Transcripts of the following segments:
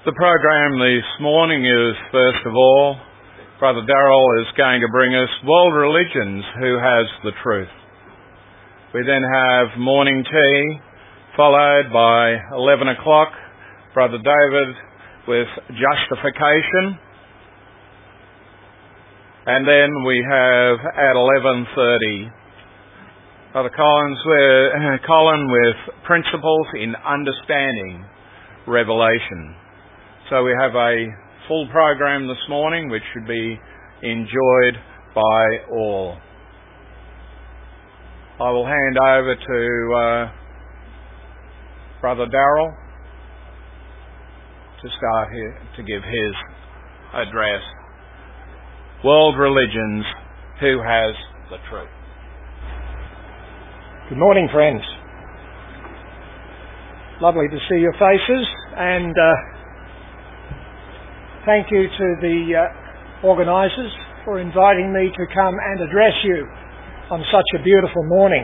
The program this morning is, first of all, Brother Darryl is going to bring us World Religions, Who Has the Truth? We then have morning tea, followed by 11 o'clock, Brother David with Justification. And then we have at 11:30, Brother Colin with Principles in Understanding Revelation. So we have a full program this morning which should be enjoyed by all. I will hand over to Brother Darryl to start here to give his address. World Religions, Who Has the Truth? Good morning, friends. Lovely to see your faces, and thank you to the organisers for inviting me to come and address you on such a beautiful morning.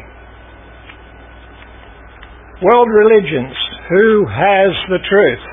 World Religions, Who Has the Truth?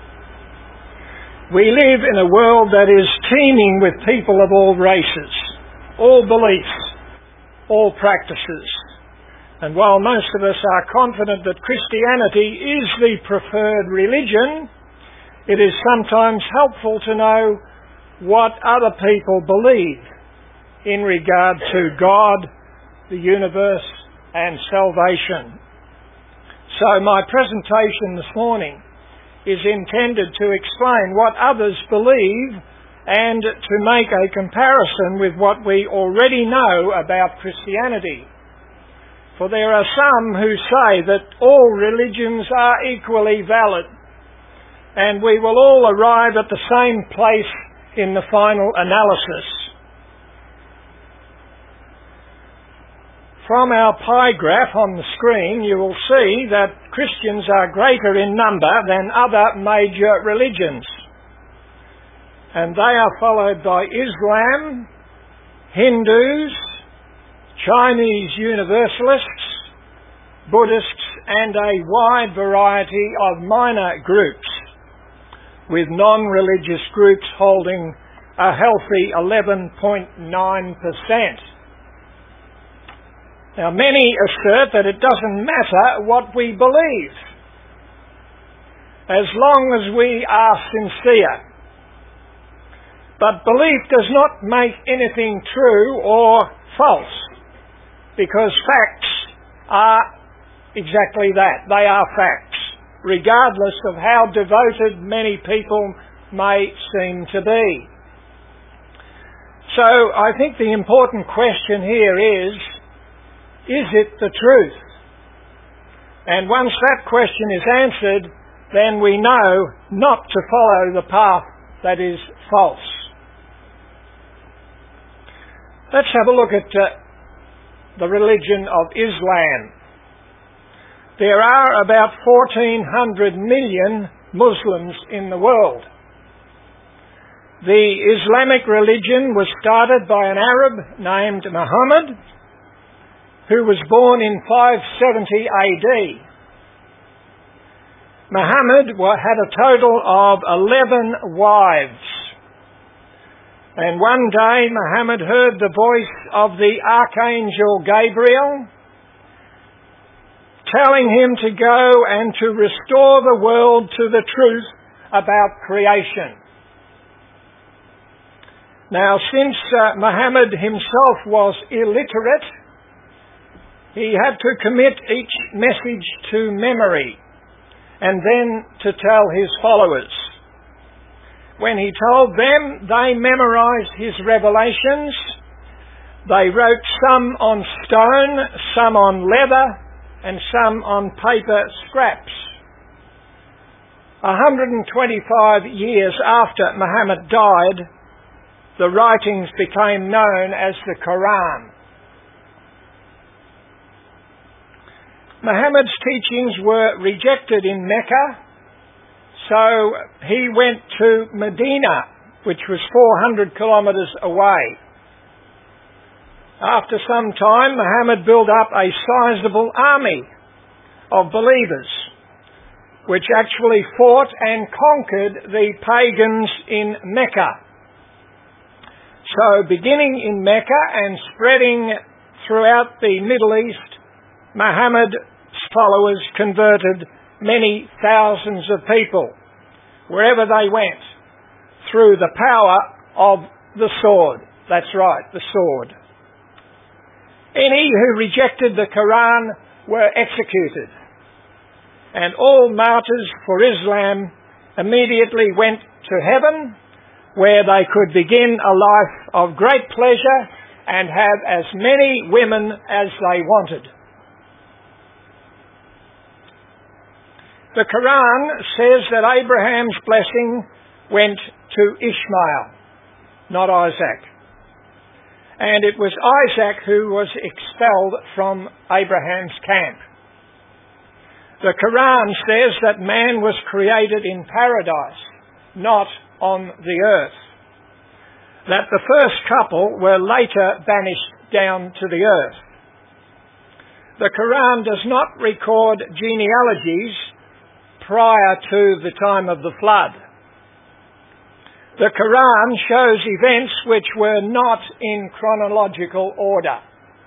We live in a world that is teeming with people of all races, all beliefs, all practices. And while most of us are confident that Christianity is the preferred religion, it is sometimes helpful to know what other people believe in regard to God, the universe, and salvation. So my presentation this morning is intended to explain what others believe and to make a comparison with what we already know about Christianity. For there are some who say that all religions are equally valid, and we will all arrive at the same place in the final analysis. From our pie graph on the screen, you will see that Christians are greater in number than other major religions. And they are followed by Islam, Hindus, Chinese Universalists, Buddhists, and a wide variety of minor groups, with non-religious groups holding a healthy 11.9%. Now, many assert that it doesn't matter what we believe, as long as we are sincere. But belief does not make anything true or false, because facts are exactly that. They are facts, regardless of how devoted many people may seem to be. So I think the important question here is it the truth? And once that question is answered, then we know not to follow the path that is false. Let's have a look at the religion of Islam. There are about 1,400 million Muslims in the world. The Islamic religion was started by an Arab named Muhammad, who was born in 570 AD. Muhammad had a total of 11 wives. And one day Muhammad heard the voice of the Archangel Gabriel telling him to go and to restore the world to the truth about creation. Now, since Muhammad himself was illiterate, he had to commit each message to memory and then to tell his followers. When he told them, they memorized his revelations. They wrote some on stone, some on leather, and some on paper scraps. 125 years after Muhammad died, the writings became known as the Quran. Muhammad's teachings were rejected in Mecca, so he went to Medina, which was 400 kilometres away. After some time, Muhammad built up a sizable army of believers, which actually fought and conquered the pagans in Mecca. So beginning in Mecca and spreading throughout the Middle East, Muhammad's followers converted many thousands of people wherever they went through the power of the sword. That's right, the sword. Any who rejected the Quran were executed, and all martyrs for Islam immediately went to heaven, where they could begin a life of great pleasure and have as many women as they wanted. The Quran says that Abraham's blessing went to Ishmael, not Isaac. And it was Isaac who was expelled from Abraham's camp. The Quran says that man was created in paradise, not on the earth. That the first couple were later banished down to the earth. The Quran does not record genealogies prior to the time of the flood. The Quran shows events which were not in chronological order.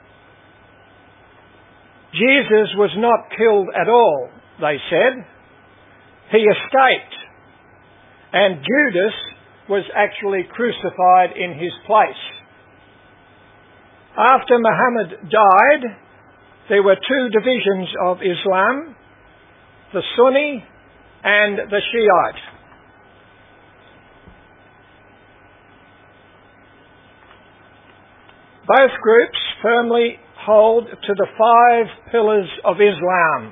Jesus was not killed at all, they said. He escaped, and Judas was actually crucified in his place. After Muhammad died, there were two divisions of Islam, the Sunni and the Shiite. Both groups firmly hold to the 5 pillars of Islam.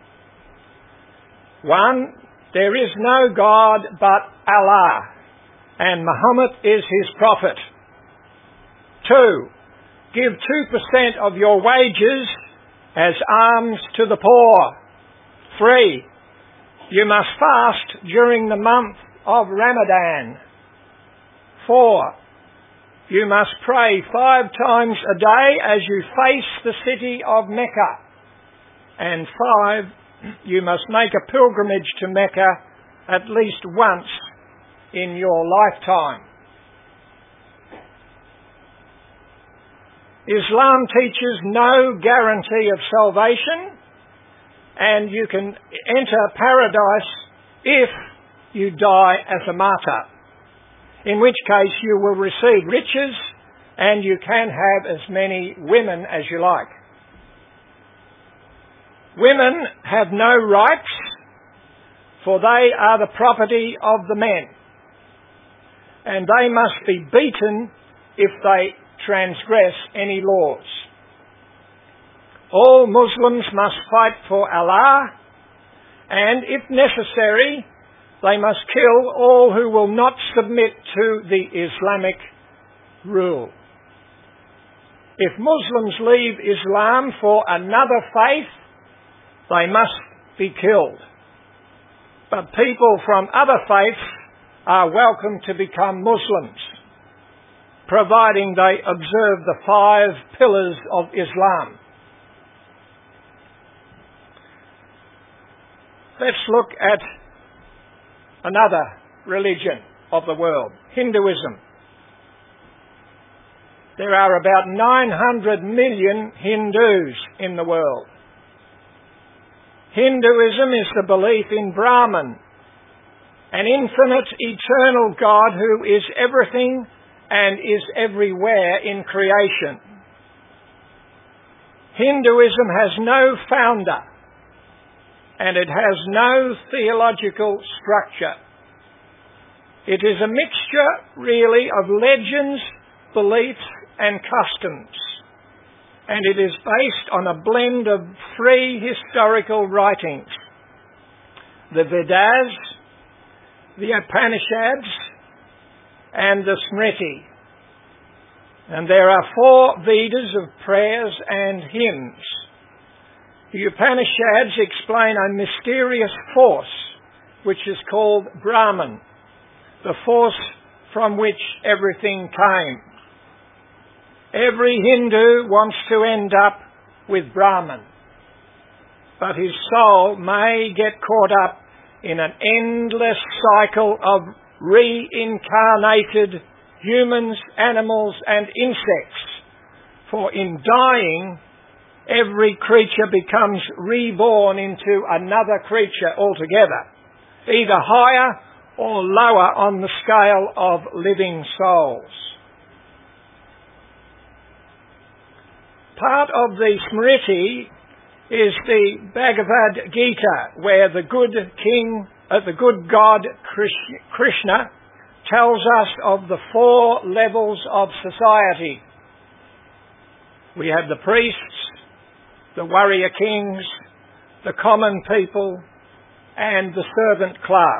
1, there is no God but Allah, and Muhammad is his prophet. 2, give 2% of your wages as alms to the poor. 3, you must fast during the month of Ramadan. 4, you must pray 5 times a day as you face the city of Mecca. And 5, you must make a pilgrimage to Mecca at least once in your lifetime. Islam teaches no guarantee of salvation, and you can enter paradise if you die as a martyr, in which case you will receive riches and you can have as many women as you like. Women have no rights, for they are the property of the men, and they must be beaten if they transgress any laws. All Muslims must fight for Allah, and if necessary, they must kill all who will not submit to the Islamic rule. If Muslims leave Islam for another faith, they must be killed. But people from other faiths are welcome to become Muslims, providing they observe the 5 pillars of Islam. Let's look at another religion of the world, Hinduism. There are about 900 million Hindus in the world. Hinduism is the belief in Brahman, an infinite, eternal God who is everything and is everywhere in creation. Hinduism has no founder, and it has no theological structure. It is a mixture, really, of legends, beliefs, and customs, and it is based on a blend of 3 historical writings: the Vedas, the Upanishads, and the Smriti. And there are 4 Vedas of prayers and hymns. The Upanishads explain a mysterious force which is called Brahman, the force from which everything came. Every Hindu wants to end up with Brahman, but his soul may get caught up in an endless cycle of reincarnated humans, animals and insects. For in dying, every creature becomes reborn into another creature altogether, either higher or lower on the scale of living souls. Part of the Smriti is the Bhagavad Gita, where the good God Krishna tells us of the 4 levels of society. We have the priests, the warrior kings, the common people, and the servant class.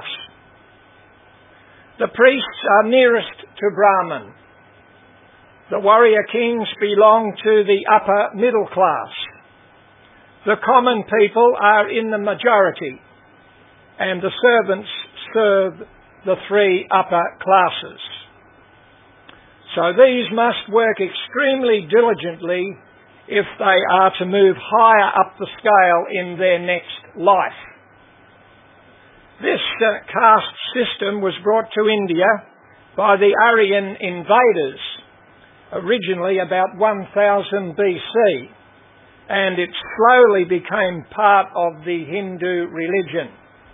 The priests are nearest to Brahman. The warrior kings belong to the upper middle class. The common people are in the majority, and the servants serve the 3 upper classes. So these must work extremely diligently if they are to move higher up the scale in their next life. This caste system was brought to India by the Aryan invaders, originally about 1000 BC, and it slowly became part of the Hindu religion.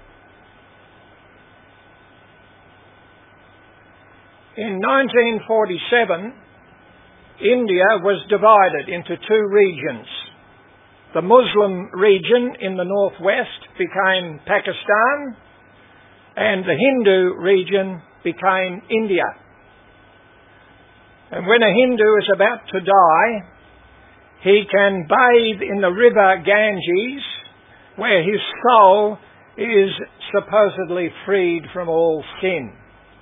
In 1947, India was divided into 2 regions. The Muslim region in the northwest became Pakistan, and the Hindu region became India. And when a Hindu is about to die, he can bathe in the river Ganges, where his soul is supposedly freed from all sin.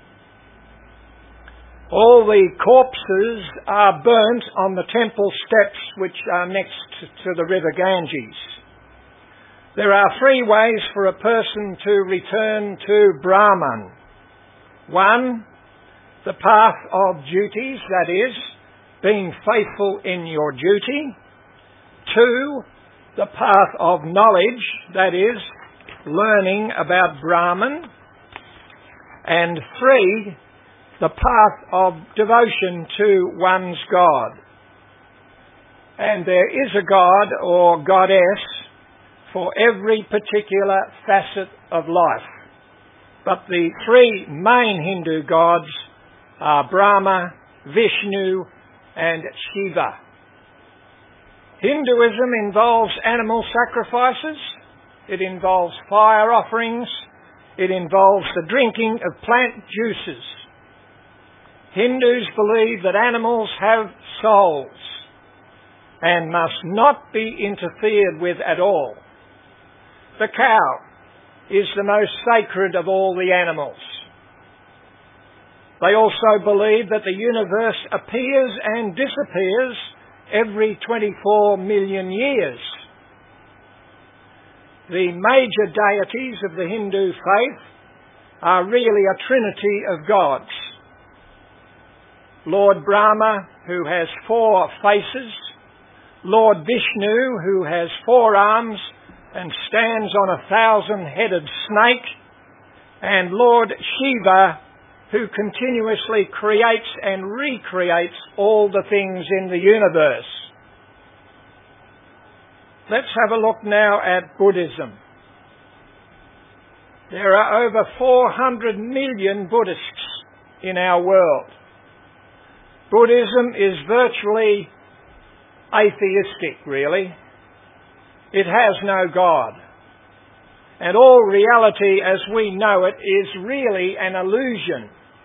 All the corpses are burnt on the temple steps which are next to the river Ganges. There are 3 ways for a person to return to Brahman. 1, the path of duties, that is, being faithful in your duty. 2, the path of knowledge, that is, learning about Brahman. And 3, the path of devotion to one's God. And there is a god or goddess for every particular facet of life. But the 3 main Hindu gods are Brahma, Vishnu, and Shiva. Hinduism involves animal sacrifices, it involves fire offerings, it involves the drinking of plant juices. Hindus believe that animals have souls and must not be interfered with at all. The cow is the most sacred of all the animals. They also believe that the universe appears and disappears every 24 million years. The major deities of the Hindu faith are really a trinity of gods. Lord Brahma, who has 4 faces, Lord Vishnu, who has 4 arms and stands on a 1,000-headed snake, and Lord Shiva, who continuously creates and recreates all the things in the universe. Let's have a look now at Buddhism. There are over 400 million Buddhists in our world. Buddhism is virtually atheistic, really. It has no God. And all reality as we know it is really an illusion.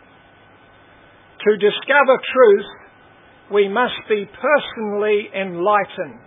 To discover truth, we must be personally enlightened.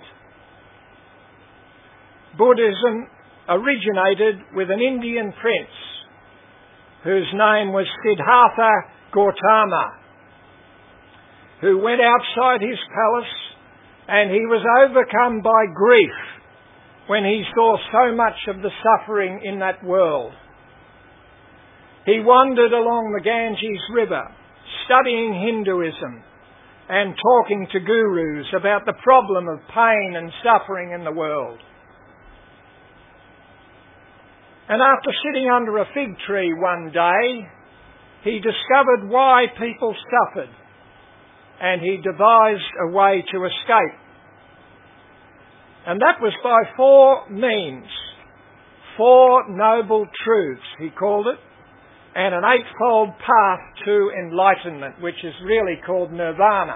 Buddhism originated with an Indian prince whose name was Siddhartha Gautama, who went outside his palace and he was overcome by grief when he saw so much of the suffering in that world. He wandered along the Ganges River, studying Hinduism and talking to gurus about the problem of pain and suffering in the world. And after sitting under a fig tree one day, he discovered why people suffered, and he devised a way to escape. And that was by 4 means, 4 noble truths, he called it, and an 8-fold path to enlightenment, which is really called nirvana.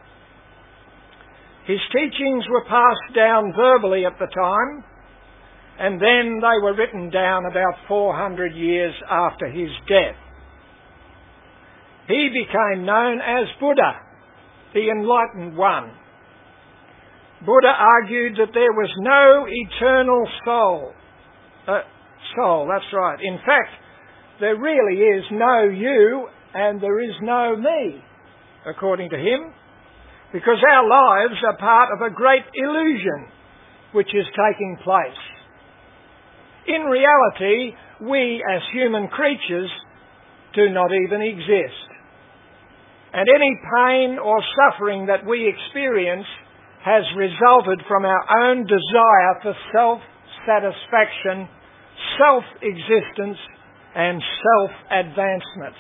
His teachings were passed down verbally at the time, and then they were written down about 400 years after his death. He became known as Buddha, the Enlightened One. Buddha argued that there was no eternal soul. That's right. In fact, there really is no you and there is no me, according to him, because our lives are part of a great illusion which is taking place. In reality, we as human creatures do not even exist. And any pain or suffering that we experience has resulted from our own desire for self-satisfaction, self-existence, and self-advancement.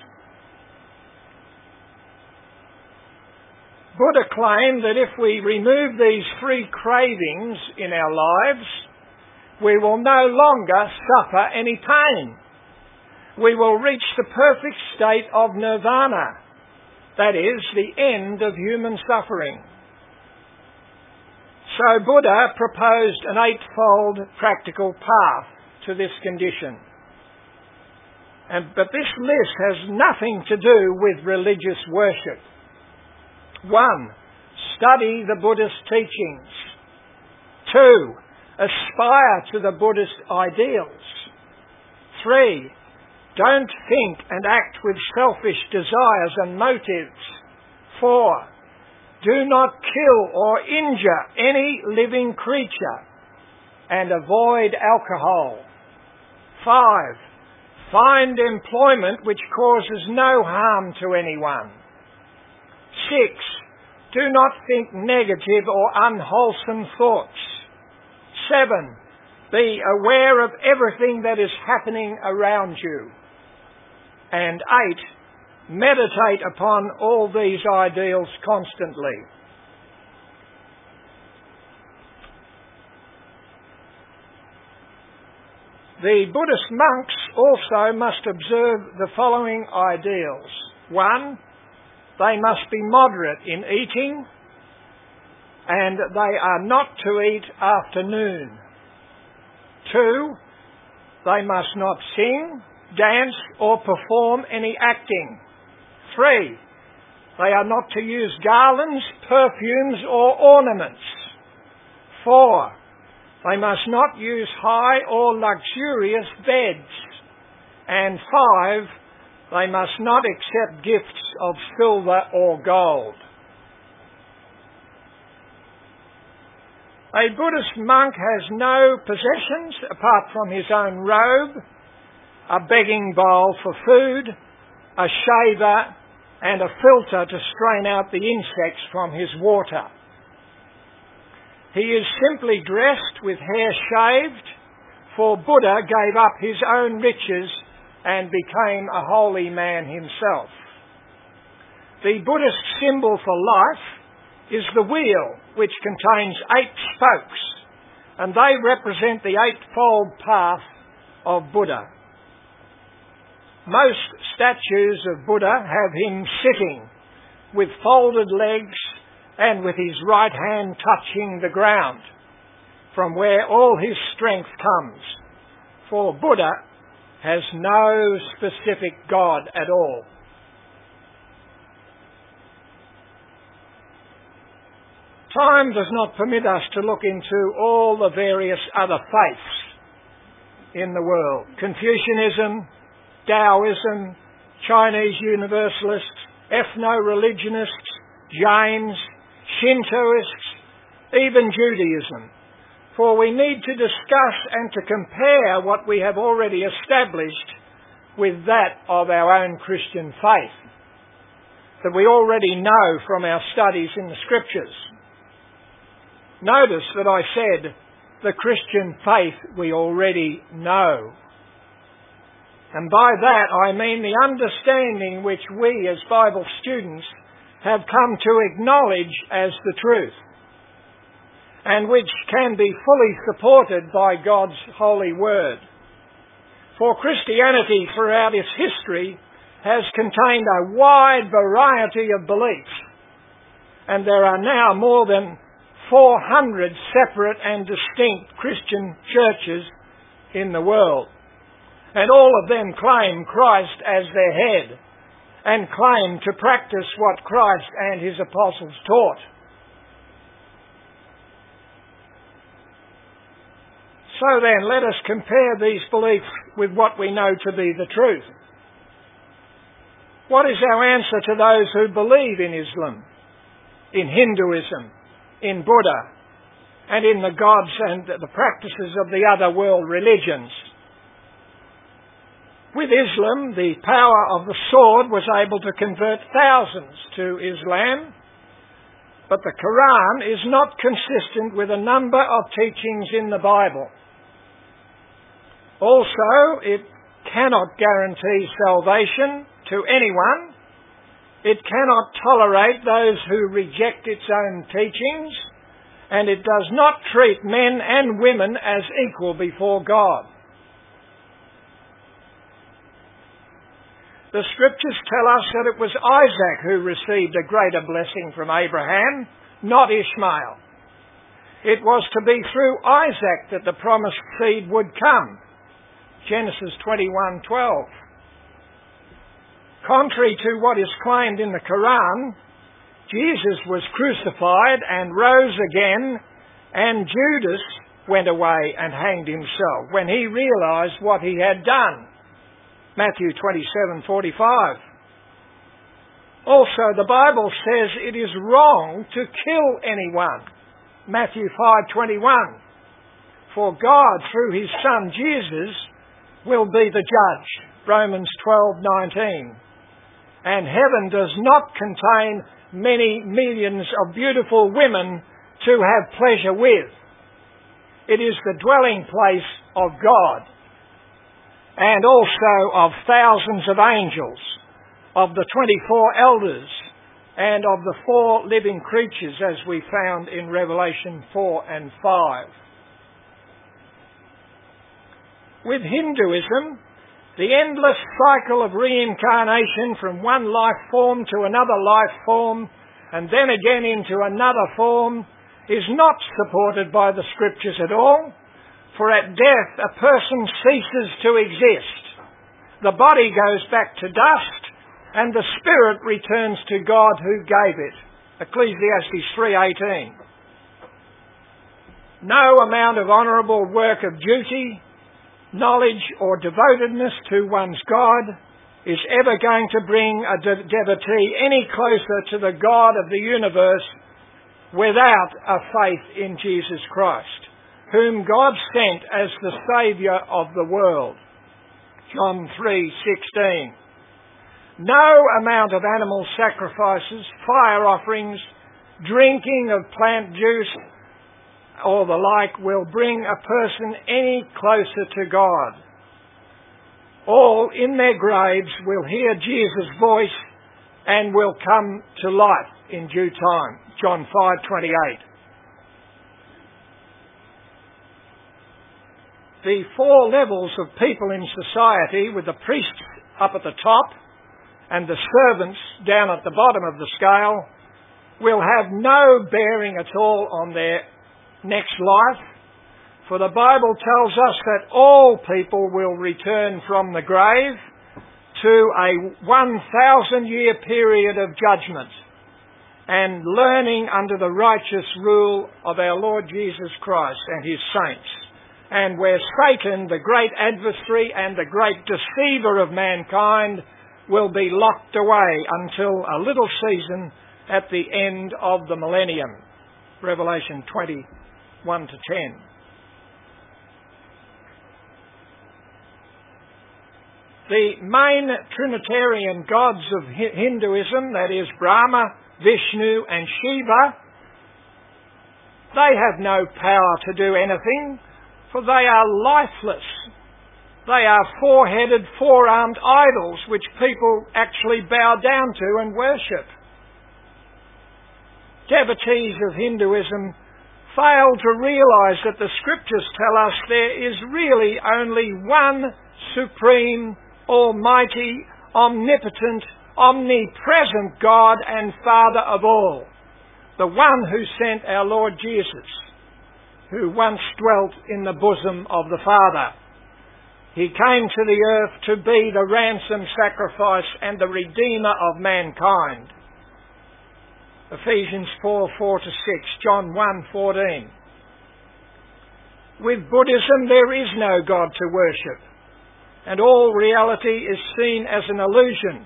Buddha claimed that if we remove these 3 cravings in our lives, we will no longer suffer any pain. We will reach the perfect state of nirvana, that is, the end of human suffering. So Buddha proposed an 8-fold practical path to this condition. But this list has nothing to do with religious worship. 1. Study the Buddhist teachings. 2. Aspire to the Buddhist ideals. 3. Don't think and act with selfish desires and motives. 4. Do not kill or injure any living creature, and avoid alcohol. 5. Find employment which causes no harm to anyone. 6. Do not think negative or unwholesome thoughts. 7. Be aware of everything that is happening around you. And 8. Meditate upon all these ideals constantly. The Buddhist monks also must observe the following ideals. 1. They must be moderate in eating, and they are not to eat after noon. 2. They must not sing, dance, or perform any acting. 3. They are not to use garlands, perfumes, or ornaments. 4. They must not use high or luxurious beds. And 5. They must not accept gifts of silver or gold. A Buddhist monk has no possessions apart from his own robe, a begging bowl for food, a shaver, and a filter to strain out the insects from his water. He is simply dressed with hair shaved, for Buddha gave up his own riches and became a holy man himself. The Buddhist symbol for life is the wheel, which contains 8 spokes, and they represent the 8-fold path of Buddha. Most statues of Buddha have him sitting with folded legs and with his right hand touching the ground, from where all his strength comes. For Buddha has no specific God at all. Time does not permit us to look into all the various other faiths in the world. Confucianism, Taoism, Chinese Universalists, ethno-religionists, Jains, Shintoists, even Judaism. For we need to discuss and to compare what we have already established with that of our own Christian faith, that we already know from our studies in the Scriptures. Notice that I said the Christian faith we already know. And by that I mean the understanding which we as Bible students have come to acknowledge as the truth, and which can be fully supported by God's holy word. For Christianity throughout its history has contained a wide variety of beliefs, and there are now more than 400 separate and distinct Christian churches in the world. And all of them claim Christ as their head and claim to practice what Christ and his apostles taught. So then, let us compare these beliefs with what we know to be the truth. What is our answer to those who believe in Islam, in Hinduism, in Buddha, and in the gods and the practices of the other world religions? With Islam, the power of the sword was able to convert thousands to Islam, but the Quran is not consistent with a number of teachings in the Bible. Also, it cannot guarantee salvation to anyone. It cannot tolerate those who reject its own teachings, and it does not treat men and women as equal before God. The Scriptures tell us that it was Isaac who received a greater blessing from Abraham, not Ishmael. It was to be through Isaac that the promised seed would come. Genesis 21:12. Contrary to what is claimed in the Quran, Jesus was crucified and rose again, and Judas went away and hanged himself when he realized what he had done. Matthew 27:45. Also, the Bible says it is wrong to kill anyone. Matthew 5:21. For God, through his Son Jesus, will be the judge. Romans 12:19. And heaven does not contain many millions of beautiful women to have pleasure with. It is the dwelling place of God, and also of thousands of angels, of the 24 elders, and of the 4 living creatures, as we found in Revelation 4 and 5. With Hinduism, the endless cycle of reincarnation from one life form to another life form, and then again into another form, is not supported by the Scriptures at all. For at death, a person ceases to exist. The body goes back to dust, and the spirit returns to God who gave it. Ecclesiastes 3:18. No amount of honourable work of duty, knowledge or devotedness to one's God is ever going to bring a devotee any closer to the God of the universe without a faith in Jesus Christ, whom God sent as the Saviour of the world. John 3:16. No amount of animal sacrifices, fire offerings, drinking of plant juice, or the like will bring a person any closer to God. All in their graves will hear Jesus' voice and will come to life in due time. John 5:28. The 4 levels of people in society, with the priests up at the top and the servants down at the bottom of the scale, will have no bearing at all on their next life, for the Bible tells us that all people will return from the grave to a 1,000-year period of judgment and learning under the righteous rule of our Lord Jesus Christ and his saints, and where Satan, the great adversary and the great deceiver of mankind, will be locked away until a little season at the end of the millennium. Revelation 20:1-10. The main Trinitarian gods of Hinduism, that is Brahma, Vishnu and Shiva, they have no power to do anything, for they are lifeless. They are four-headed, four-armed idols which people actually bow down to and worship. Devotees of Hinduism fail to realise that the scriptures tell us there is really only one supreme, almighty, omnipotent, omnipresent God and Father of all, the one who sent our Lord Jesus, who once dwelt in the bosom of the Father. He came to the earth to be the ransom sacrifice and the Redeemer of mankind. Ephesians 4:4-6, John 1:14. With Buddhism there is no God to worship, and all reality is seen as an illusion.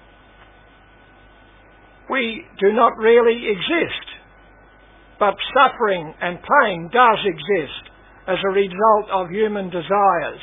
We do not really exist, but suffering and pain does exist as a result of human desires.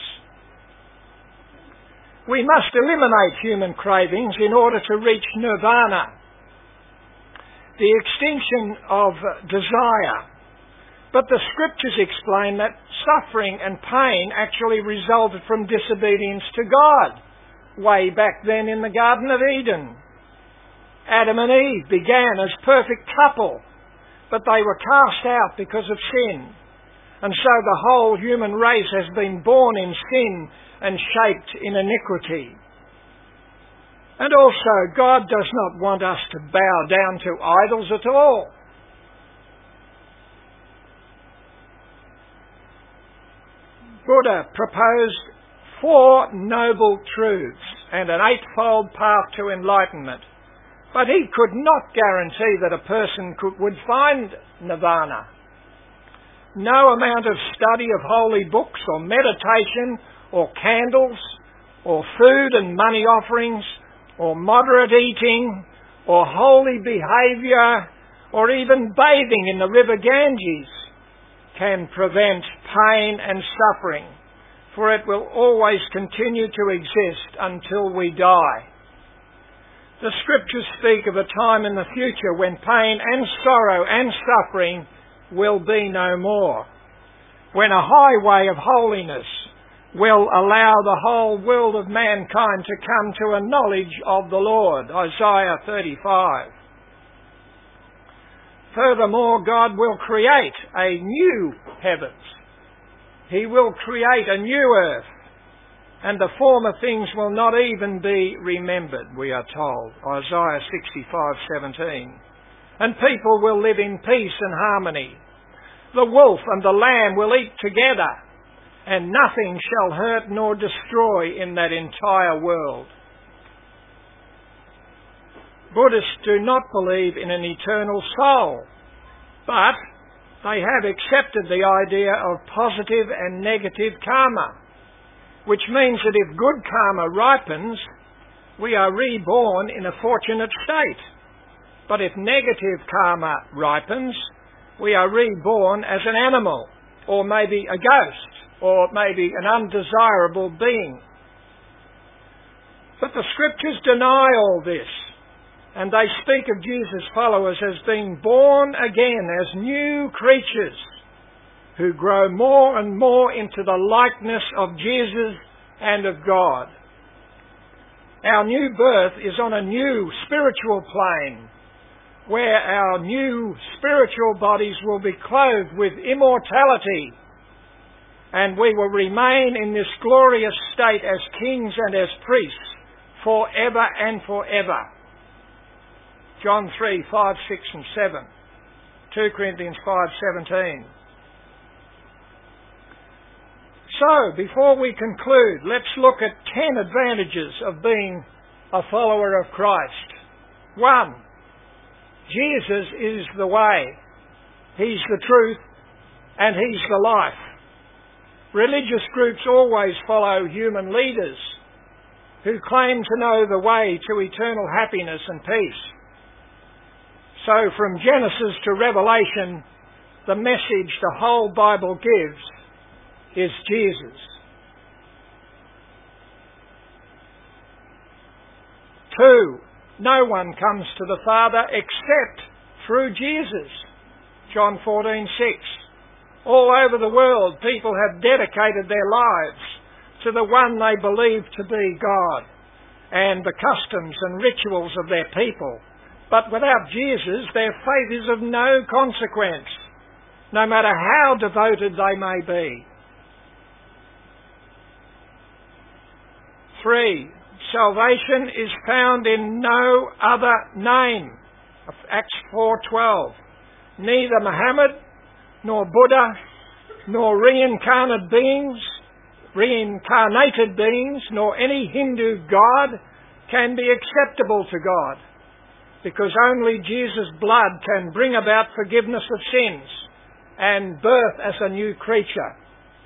We must eliminate human cravings in order to reach nirvana, the extinction of desire. But the scriptures explain that suffering and pain actually resulted from disobedience to God, way back then in the Garden of Eden. Adam and Eve began as perfect couple, but they were cast out because of sin. And so the whole human race has been born in sin and shaped in iniquity. And also, God does not want us to bow down to idols at all. Buddha proposed 4 noble truths and an 8-fold path to enlightenment, but he could not guarantee that a person would find nirvana. No amount of study of holy books or meditation or candles or food and money offerings or moderate eating or holy behaviour or even bathing in the river Ganges can prevent pain and suffering, for it will always continue to exist until we die. The scriptures speak of a time in the future when pain and sorrow and suffering will be no more, when a highway of holiness will allow the whole world of mankind to come to a knowledge of the Lord. Isaiah 35. Furthermore, God will create a new heavens. He will create a new earth, and the former things will not even be remembered, we are told. Isaiah 65:17. And people will live in peace and harmony. The wolf and the lamb will eat together, and nothing shall hurt nor destroy in that entire world. Buddhists do not believe in an eternal soul, but they have accepted the idea of positive and negative karma, which means that if good karma ripens, we are reborn in a fortunate state. But if negative karma ripens, we are reborn as an animal, or maybe a ghost, or maybe an undesirable being. But the scriptures deny all this, and they speak of Jesus' followers as being born again as new creatures who grow more and more into the likeness of Jesus and of God. Our new birth is on a new spiritual plane, where our new spiritual bodies will be clothed with immortality, and we will remain in this glorious state as kings and as priests forever and forever. John 3:5, 6 and 7. 2 Corinthians 5:17. So, before we conclude, let's look at 10 advantages of being a follower of Christ. 1. Jesus is the way. He's the truth, and He's the life. Religious groups always follow human leaders who claim to know the way to eternal happiness and peace. So from Genesis to Revelation, the message the whole Bible gives is Jesus. 2. No one comes to the Father except through Jesus. John 14:6. All over the world, people have dedicated their lives to the one they believe to be God and the customs and rituals of their people. But without Jesus, their faith is of no consequence, no matter how devoted they may be. 3. Salvation is found in no other name. Acts 4:12. Neither Muhammad, nor Buddha, nor reincarnated beings, nor any Hindu god can be acceptable to God, because only Jesus' blood can bring about forgiveness of sins and birth as a new creature.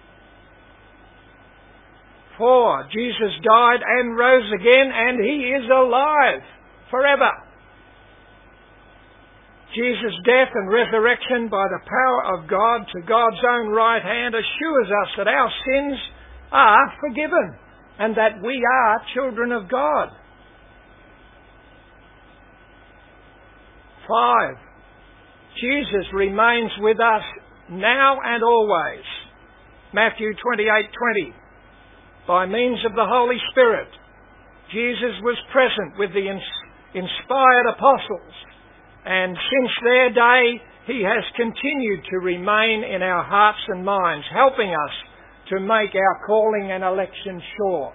4. Jesus died and rose again, and He is alive forever. Jesus' death and resurrection by the power of God to God's own right hand assures us that our sins are forgiven and that we are children of God. 5. Jesus remains with us now and always. Matthew 28:20. By means of the Holy Spirit, Jesus was present with the inspired apostles, and since their day He has continued to remain in our hearts and minds, helping us to make our calling and election sure.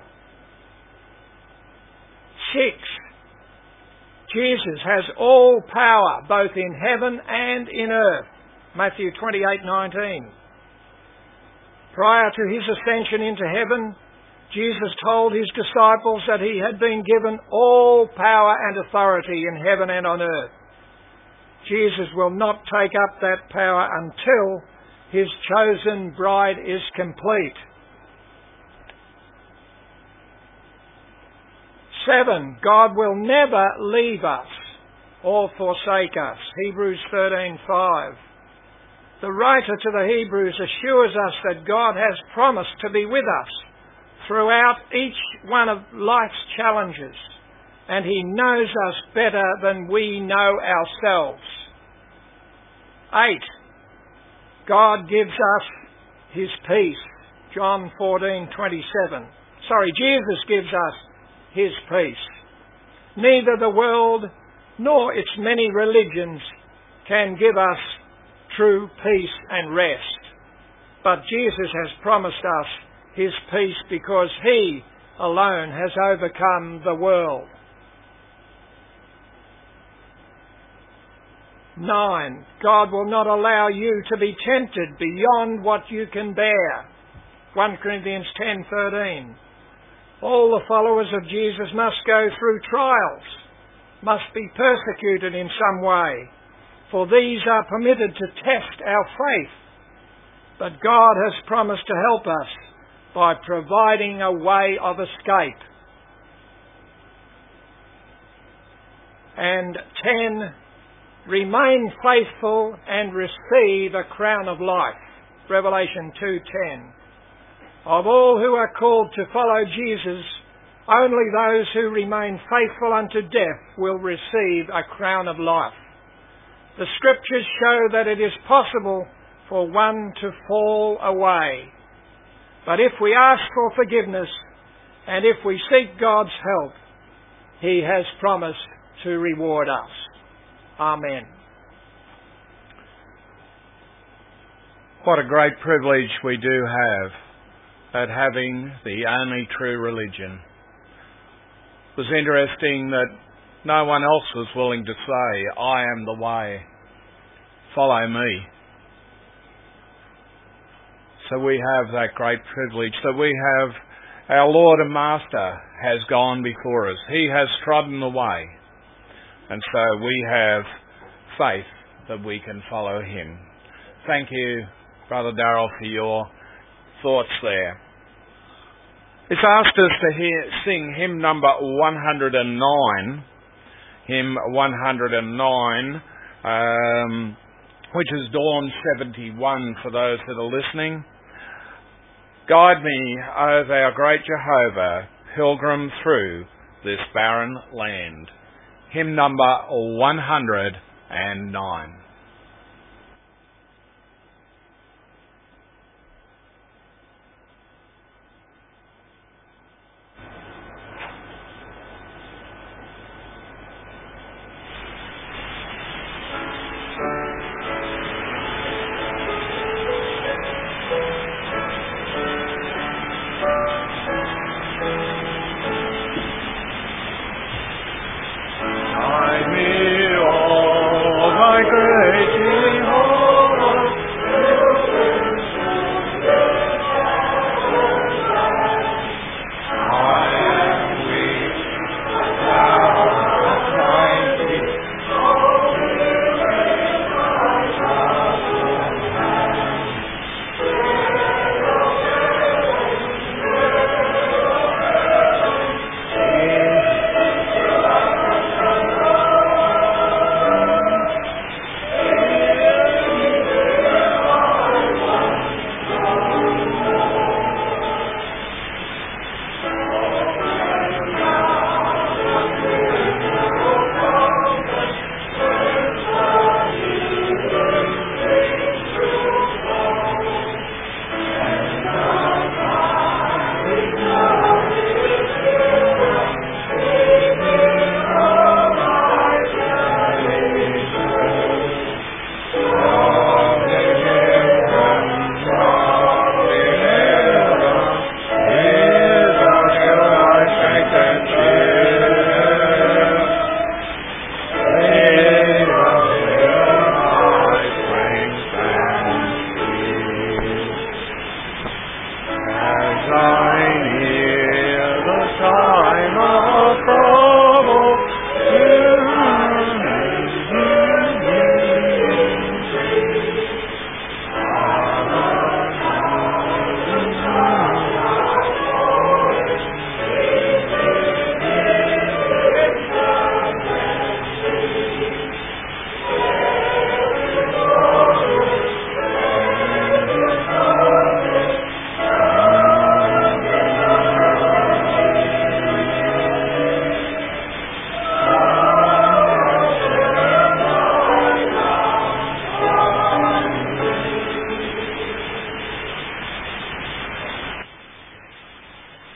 6. Jesus has all power both in heaven and in earth. Matthew 28:19. Prior to His ascension into heaven, Jesus told His disciples that He had been given all power and authority in heaven and on earth. Jesus will not take up that power until His chosen bride is complete. 7. God will never leave us or forsake us. Hebrews 13:5. The writer to the Hebrews assures us that God has promised to be with us throughout each one of life's challenges, and He knows us better than we know ourselves. 8. God gives us His peace. John 14:27. Jesus gives us His peace. Neither the world nor its many religions can give us true peace and rest. But Jesus has promised us His peace because He alone has overcome the world. 9. God will not allow you to be tempted beyond what you can bear. 1 Corinthians 10:13. All the followers of Jesus must go through trials, must be persecuted in some way, for these are permitted to test our faith. But God has promised to help us by providing a way of escape. And 10. Remain faithful and receive a crown of life. Revelation 2:10. Of all who are called to follow Jesus, only those who remain faithful unto death will receive a crown of life. The Scriptures show that it is possible for one to fall away. But if we ask for forgiveness and if we seek God's help, He has promised to reward us. Amen. What a great privilege we do have at having the only true religion. It was interesting that no one else was willing to say, I am the way, follow me. So we have that great privilege. So we have our Lord and Master has gone before us. He has trodden the way. And so we have faith that we can follow Him. Thank you, Brother Darrell, for your thoughts there. It's asked us to sing hymn number 109. Hymn 109, which is Dawn 71 for those that are listening. Guide me, O thou great Jehovah, pilgrim through this barren land. Hymn number 109.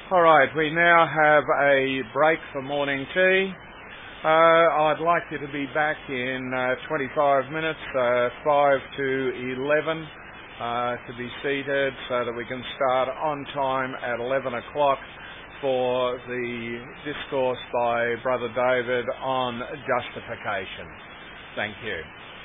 All right, we now have a break for morning tea. I'd like you to be back in 25 minutes, 5 to 11, to be seated so that we can start on time at 11 o'clock for the discourse by Brother David on justification. Thank you.